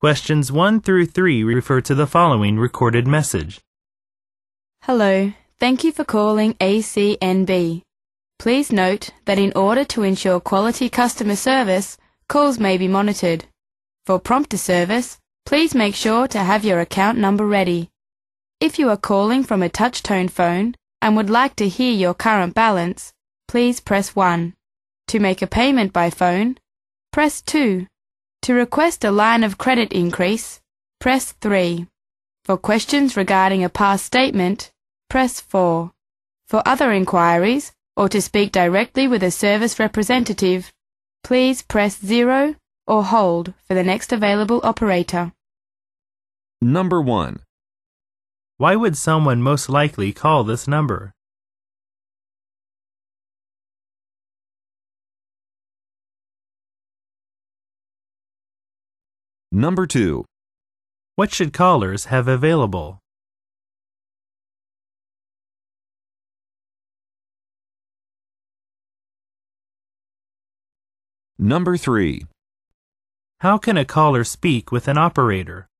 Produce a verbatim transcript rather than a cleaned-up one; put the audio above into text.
Questions one through three refer to the following recorded message. Hello, thank you for calling A C N B. Please note that in order to ensure quality customer service, calls may be monitored. For prompter service, please make sure to have your account number ready. If you are calling from a touch-tone phone and would like to hear your current balance, please press one. To make a payment by phone, press two. To request a line of credit increase, press three. For questions regarding a past statement, press four. For other inquiries, or to speak directly with a service representative, please press zero or hold for the next available operator. Number one. Why would someone most likely call this number? Number two. What should callers have available? Number three. How can a caller speak with an operator?